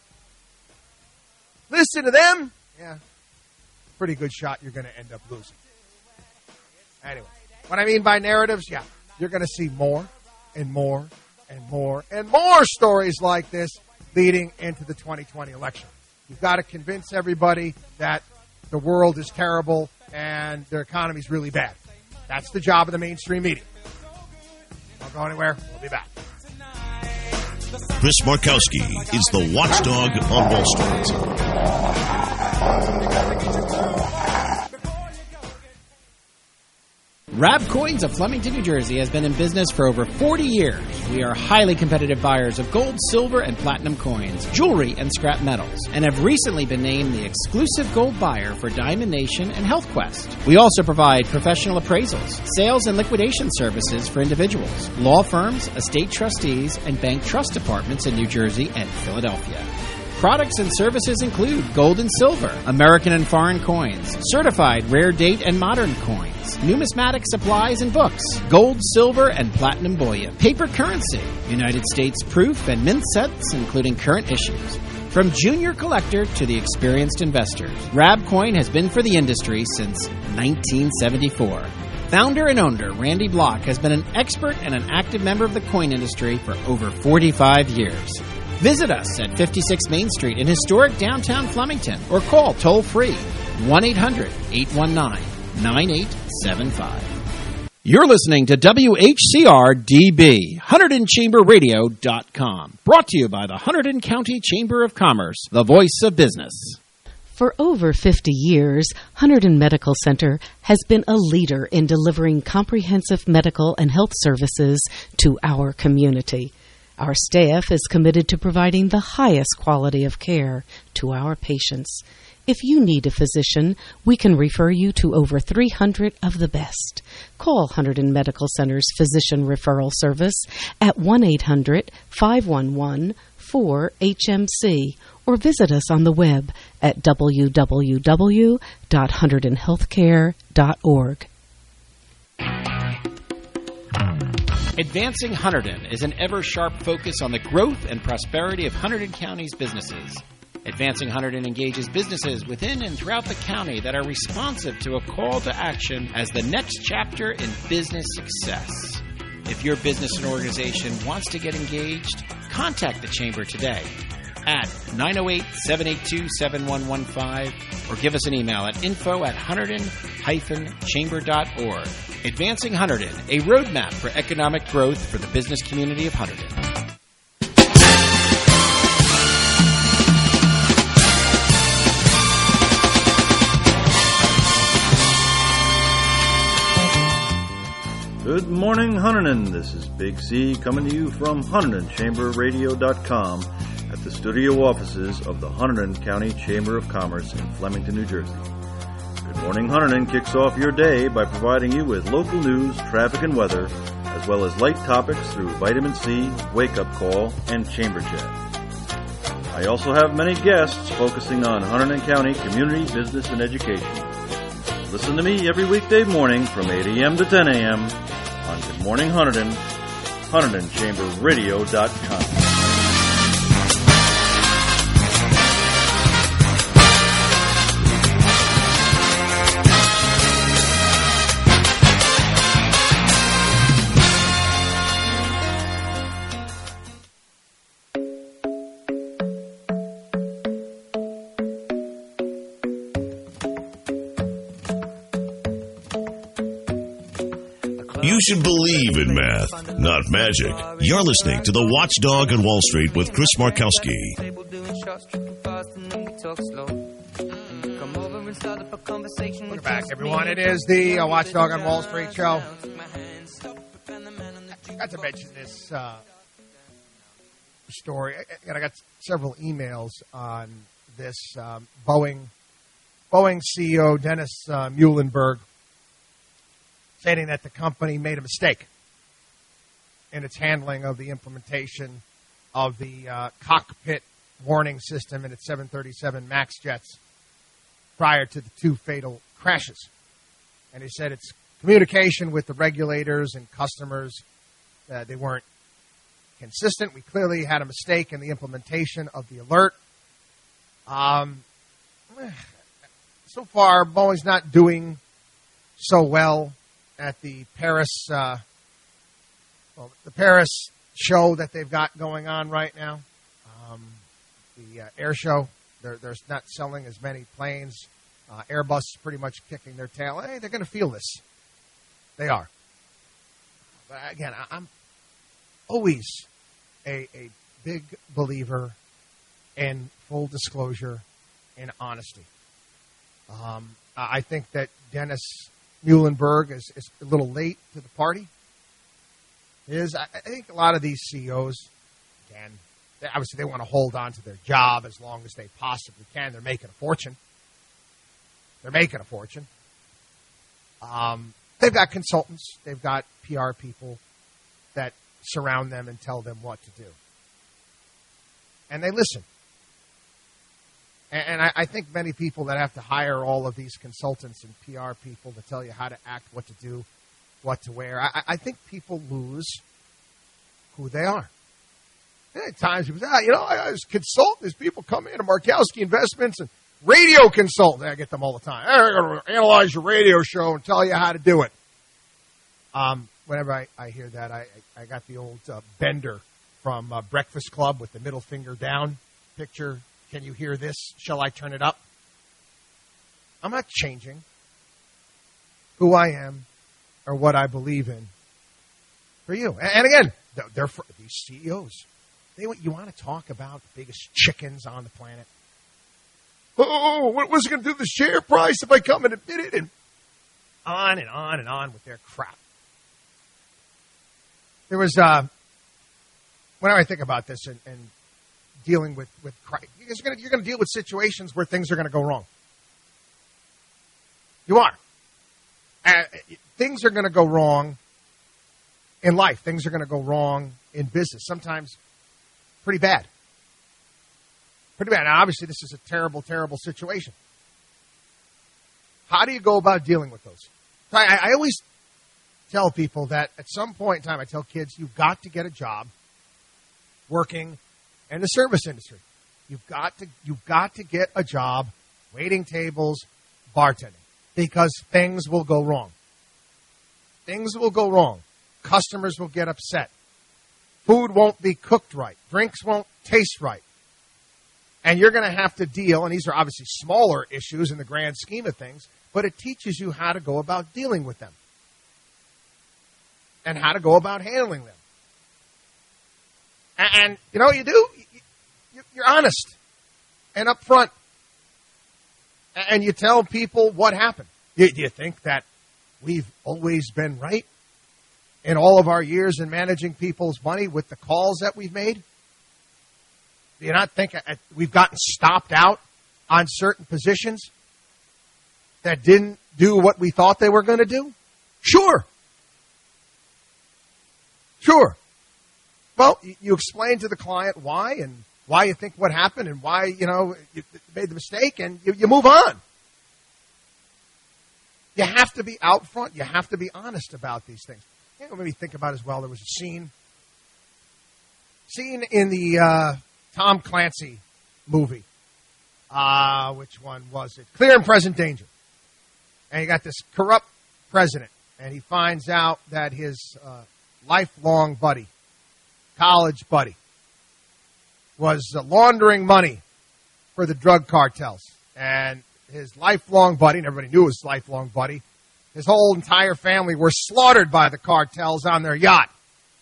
Listen to them. Yeah, pretty good shot you're going to end up losing. Anyway, what I mean by narratives, yeah, you're going to see more and more and more and more stories like this leading into the 2020 election. You've got to convince everybody that the world is terrible and their economy is really bad. That's the job of the mainstream media. Don't go anywhere. We'll be back. Chris Markowski is the watchdog on Wall Street. Rab Coins of Flemington, New Jersey has been in business for over 40 years. We are highly competitive buyers of gold, silver, and platinum coins, jewelry, and scrap metals, and have recently been named the exclusive gold buyer for Diamond Nation and Health Quest. We also provide professional appraisals, sales and liquidation services for individuals, law firms, estate trustees, and bank trust departments in New Jersey and Philadelphia. Products and services include gold and silver, American and foreign coins, certified rare date and modern coins, numismatic supplies and books, gold, silver, and platinum bullion, paper currency, United States proof and mint sets, including current issues. From junior collector to the experienced investors, Rab Coin has been for the industry since 1974. Founder and owner Randy Block has been an expert and an active member of the coin industry for over 45 years. Visit us at 56 Main Street in historic downtown Flemington or call toll-free 1-800-819-9875. You're listening to WHCR-DB, HunterdonChamberRadio.com, brought to you by the Hunterdon County Chamber of Commerce, the voice of business. For over 50 years, Hunterdon Medical Center has been a leader in delivering comprehensive medical and health services to our community. Our staff is committed to providing the highest quality of care to our patients. If you need a physician, we can refer you to over 300 of the best. Call Hunterdon Medical Center's Physician Referral Service at 1-800-511-4HMC or visit us on the web at www.hunterdonhealthcare.org. Advancing Hunterdon is an ever-sharp focus on the growth and prosperity of Hunterdon County's businesses. Advancing Hunterdon engages businesses within and throughout the county that are responsive to a call to action as the next chapter in business success. If your business and organization wants to get engaged, contact the Chamber today at 908-782-7115 or give us an email at info@hunterdon-chamber.org. Advancing Hunterdon, a roadmap for economic growth for the business community of Hunterdon. Good morning, Hunterdon. This is Big C coming to you from HunterdonChamberRadio.com at the studio offices of the Hunterdon County Chamber of Commerce in Flemington, New Jersey. Good Morning Hunterdon kicks off your day by providing you with local news, traffic, and weather, as well as light topics through Vitamin C, Wake Up Call, and Chamber Chat. I also have many guests focusing on Hunterdon County community, business, and education. Listen to me every weekday morning from 8 a.m. to 10 a.m. on Good Morning Hunterdon, HunterdonChamberRadio.com. You should believe in math, not magic. You're listening to The Watchdog on Wall Street with Chris Markowski. Welcome back, everyone. It is the Watchdog on Wall Street show. I got to mention this story. And I got several emails on this. Boeing CEO Dennis Muhlenberg stating that the company made a mistake in its handling of the implementation of the cockpit warning system in its 737 MAX jets prior to the two fatal crashes. And he said its communication with the regulators and customers, they weren't consistent. We clearly had a mistake in the implementation of the alert. So far, Boeing's not doing so well at the Paris, the Paris show that they've got going on right now, the air show. They're not selling as many planes. Airbus is pretty much kicking their tail. Hey, they're going to feel this. They are. But again, I'm always a big believer in full disclosure and honesty. I think that Dennis Muhlenberg is a little late to the party. I think a lot of these CEOs, again, obviously they want to hold on to their job as long as they possibly can. They're making a fortune. They've got consultants. They've got PR people that surround them and tell them what to do. And they listen. And I think many people that have to hire all of these consultants and PR people to tell you how to act, what to do, what to wear, I think people lose who they are. And at times people say, I was consultant. These people come in, Markowski Investments and radio consultant. I get them all the time. I'm going to analyze your radio show and tell you how to do it. Whenever I hear that, I got the old Bender from Breakfast Club with the middle finger down picture. Can you hear this? Shall I turn it up? I'm not changing who I am or what I believe in for you. And again, they're for these CEOs. You want to talk about the biggest chickens on the planet? Oh, what's it going to do to the share price if I come and admit it? And on and on and on with their crap. There was, whenever I think about this and dealing with Christ, you're going to deal with situations where things are going to go wrong. You are. Things are going to go wrong in life. Things are going to go wrong in business. Sometimes pretty bad. Pretty bad. Now, obviously, this is a terrible, terrible situation. How do you go about dealing with those? I always tell people that at some point in time, I tell kids, you've got to get a job working in the service industry. You've got to get a job waiting tables, bartending, because things will go wrong. Things will go wrong. Customers will get upset. Food won't be cooked right. Drinks won't taste right. And you're going to have to deal, and these are obviously smaller issues in the grand scheme of things, but it teaches you how to go about dealing with them and how to go about handling them. And you know what you do? You're honest and upfront. And you tell people what happened. Do you think that we've always been right in all of our years in managing people's money with the calls that we've made? Do you not think we've gotten stopped out on certain positions that didn't do what we thought they were going to do? Sure. Well, you explain to the client why and why you think what happened and why, you made the mistake, and you move on. You have to be out front. You have to be honest about these things. Maybe think about as well, there was a scene in the Tom Clancy movie. Which one was it? Clear and Present Danger. And you got this corrupt president, and he finds out that his lifelong buddy, college buddy, was laundering money for the drug cartels. And his lifelong buddy, and everybody knew his lifelong buddy, his whole entire family were slaughtered by the cartels on their yacht.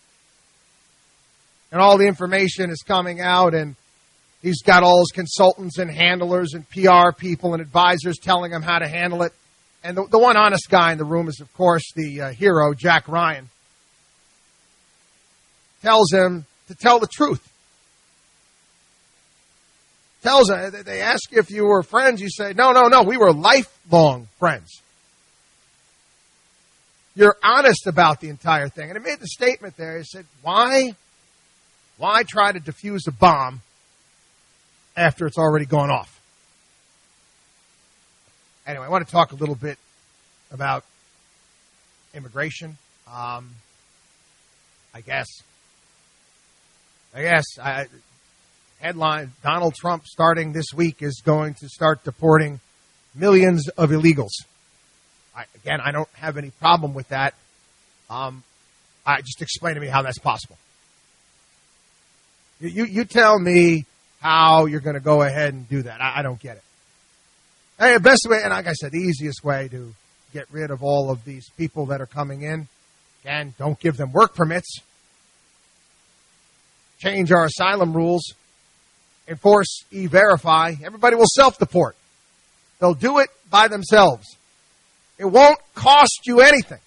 And all the information is coming out, and he's got all his consultants and handlers and PR people and advisors telling him how to handle it. And the one honest guy in the room is, of course, the hero, Jack Ryan. Tells him to tell the truth. Tells him, they ask you if you were friends, you say, no, we were lifelong friends. You're honest about the entire thing. And it made the statement there, he said, why try to defuse a bomb after it's already gone off? Anyway, I want to talk a little bit about immigration. I guess. Headline, Donald Trump starting this week is going to start deporting millions of illegals. I don't have any problem with that. Just explain to me how that's possible. You tell me how you're going to go ahead and do that. I don't get it. Hey, the best way, and like I said, the easiest way to get rid of all of these people that are coming in, again, don't give them work permits. Change our asylum rules. Enforce E-Verify. Everybody will self-deport. They'll do it by themselves. It won't cost you anything.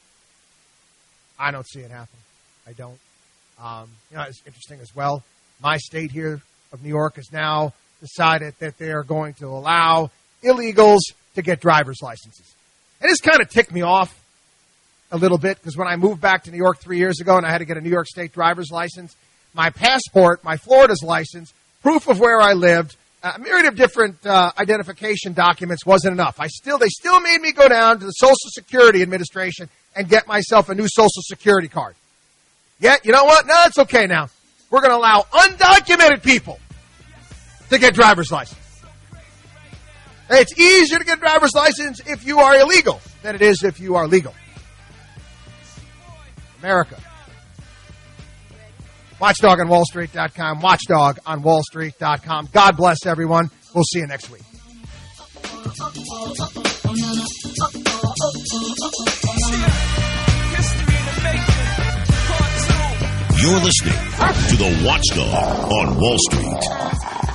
I don't see it happen. I don't. It's interesting as well. My state here of New York has now decided that they are going to allow illegals to get driver's licenses. And this kind of ticked me off a little bit because when I moved back to New York 3 years ago and I had to get a New York State driver's license, my passport, my Florida's license, proof of where I lived, a myriad of different identification documents wasn't enough. They still made me go down to the Social Security Administration and get myself a new Social Security card. Yet, you know what? No, it's okay now. We're going to allow undocumented people to get driver's license. It's easier to get a driver's license if you are illegal than it is if you are legal. America. Watchdog on WallStreet.com. Watchdog on WallStreet.com. God bless everyone. We'll see you next week. You're listening to the Watchdog on Wall Street.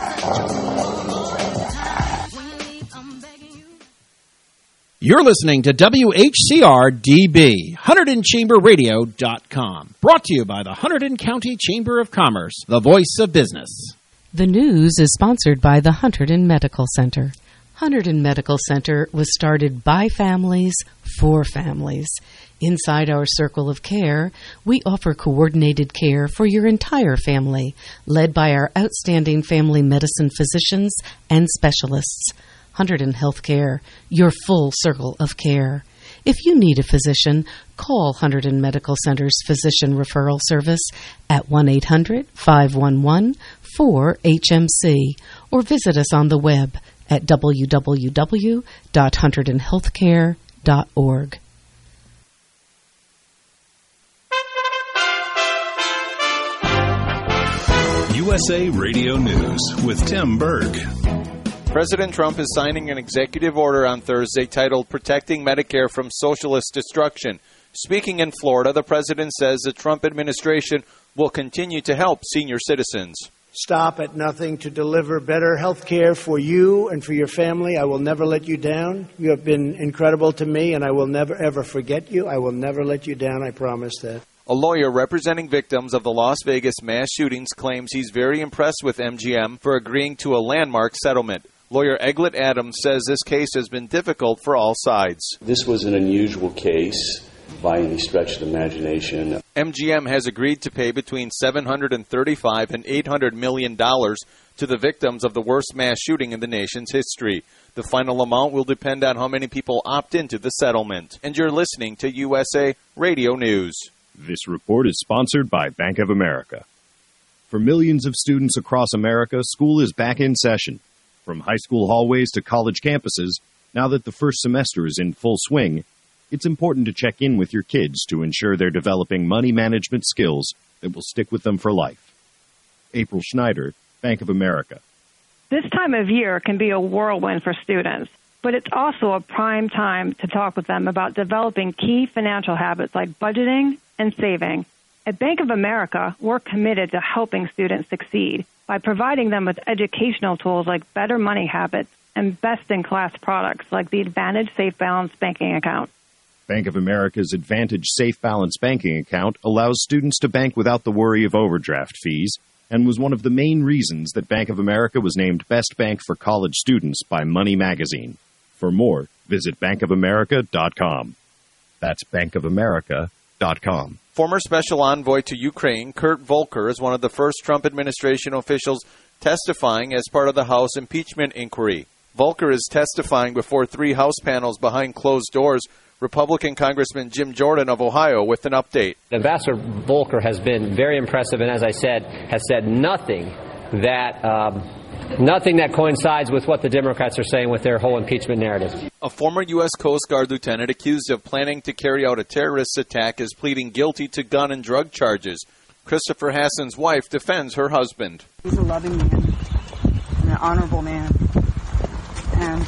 You're listening to WHCR-DB, HunterdonChamberRadio.com. Brought to you by the Hunterdon County Chamber of Commerce, the voice of business. The news is sponsored by the Hunterdon Medical Center. Hunterdon Medical Center was started by families for families. Inside our circle of care, we offer coordinated care for your entire family, led by our outstanding family medicine physicians and specialists. Hunterdon Healthcare, your full circle of care. If you need a physician, call Hunterdon Medical Center's Physician Referral Service at 1-800-511-4HMC or visit us on the web at www.hunterdonhealthcare.org. USA Radio News with Tim Berg. President Trump is signing an executive order on Thursday titled Protecting Medicare from Socialist Destruction. Speaking in Florida, the president says the Trump administration will continue to help senior citizens. Stop at nothing to deliver better health care for you and for your family. I will never let you down. You have been incredible to me, and I will never, ever forget you. I will never let you down. I promise that. A lawyer representing victims of the Las Vegas mass shootings claims he's very impressed with MGM for agreeing to a landmark settlement. Lawyer Eglett Adams says this case has been difficult for all sides. This was an unusual case by any stretch of the imagination. MGM has agreed to pay between $735 and $800 million to the victims of the worst mass shooting in the nation's history. The final amount will depend on how many people opt into the settlement. And you're listening to USA Radio News. This report is sponsored by Bank of America. For millions of students across America, school is back in session. From high school hallways to college campuses, now that the first semester is in full swing, it's important to check in with your kids to ensure they're developing money management skills that will stick with them for life. April Schneider, Bank of America. This time of year can be a whirlwind for students, but it's also a prime time to talk with them about developing key financial habits like budgeting and saving. At Bank of America, we're committed to helping students succeed by providing them with educational tools like better money habits and best-in-class products like the Advantage Safe Balance banking account. Bank of America's Advantage Safe Balance banking account allows students to bank without the worry of overdraft fees and was one of the main reasons that Bank of America was named Best Bank for College Students by Money Magazine. For more, visit bankofamerica.com. That's bankofamerica.com. Former Special Envoy to Ukraine, Kurt Volker, is one of the first Trump administration officials testifying as part of the House impeachment inquiry. Volker is testifying before 3 House panels behind closed doors. Republican Congressman Jim Jordan of Ohio with an update. Ambassador Volker has been very impressive and, as I said, has said nothing that coincides with what the Democrats are saying with their whole impeachment narrative. A former U.S. Coast Guard lieutenant accused of planning to carry out a terrorist attack is pleading guilty to gun and drug charges. Christopher Hassan's wife defends her husband. He's a loving man and an honorable man, and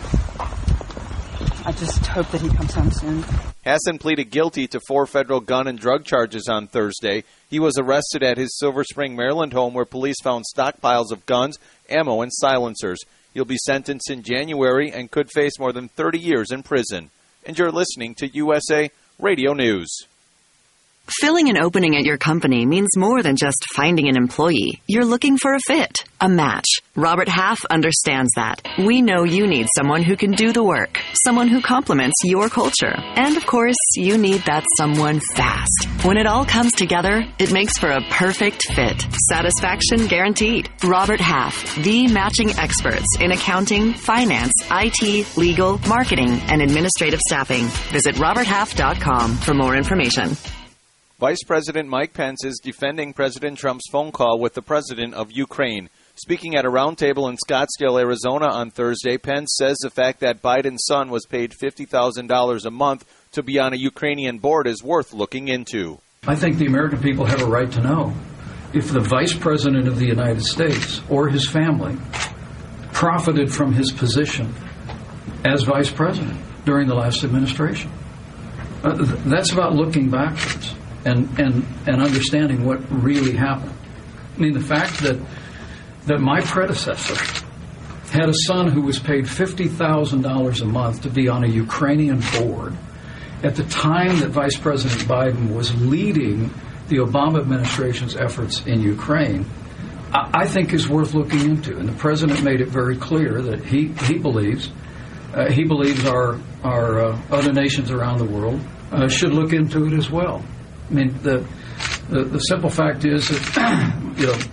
I just hope that he comes home soon. Hassan pleaded guilty to 4 federal gun and drug charges on Thursday. He was arrested at his Silver Spring, Maryland home where police found stockpiles of guns, ammo, and silencers. He'll be sentenced in January and could face more than 30 years in prison. And you're listening to USA Radio News. Filling an opening at your company means more than just finding an employee. You're looking for a fit, a match. Robert Half understands that. We know you need someone who can do the work, someone who complements your culture. And of course, you need that someone fast. When it all comes together, it makes for a perfect fit. Satisfaction guaranteed. Robert Half, the matching experts in accounting, finance, IT, legal, marketing, and administrative staffing. Visit roberthalf.com for more information. Vice President Mike Pence is defending President Trump's phone call with the president of Ukraine. Speaking at a roundtable in Scottsdale, Arizona on Thursday, Pence says the fact that Biden's son was paid $50,000 a month to be on a Ukrainian board is worth looking into. I think the American people have a right to know if the Vice President of the United States or his family profited from his position as Vice President during the last administration. That's about looking backwards and understanding what really happened. I mean, the fact that my predecessor had a son who was paid $50,000 a month to be on a Ukrainian board at the time that Vice President Biden was leading the Obama administration's efforts in Ukraine, I think is worth looking into. And the president made it very clear that he believes our other nations around the world should look into it as well. I mean, the simple fact is that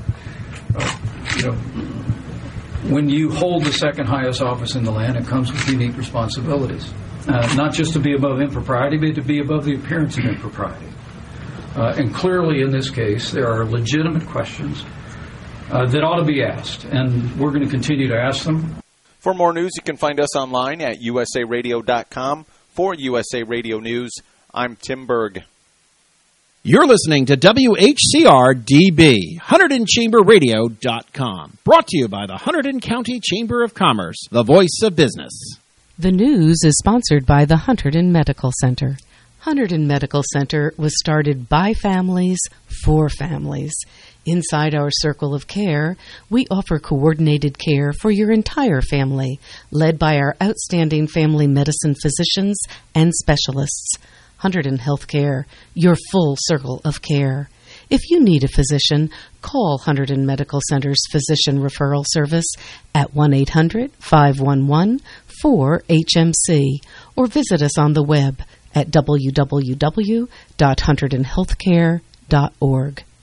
when you hold the second highest office in the land, it comes with unique responsibilities, not just to be above impropriety, but to be above the appearance of impropriety. And clearly, in this case, there are legitimate questions that ought to be asked, and we're going to continue to ask them. For more news, you can find us online at usaradio.com. For USA Radio News, I'm Tim Berg. You're listening to WHCR-DB, HunterdonChamberRadio.com. Brought to you by the Hunterdon County Chamber of Commerce, the voice of business. The news is sponsored by the Hunterdon Medical Center. Hunterdon Medical Center was started by families for families. Inside our circle of care, we offer coordinated care for your entire family, led by our outstanding family medicine physicians and specialists. Hunterdon Healthcare, your full circle of care. If you need a physician, call Hunterdon Medical Center's Physician Referral Service at 1-800-511-4HMC or visit us on the web at www.hunterdonhealthcare.org.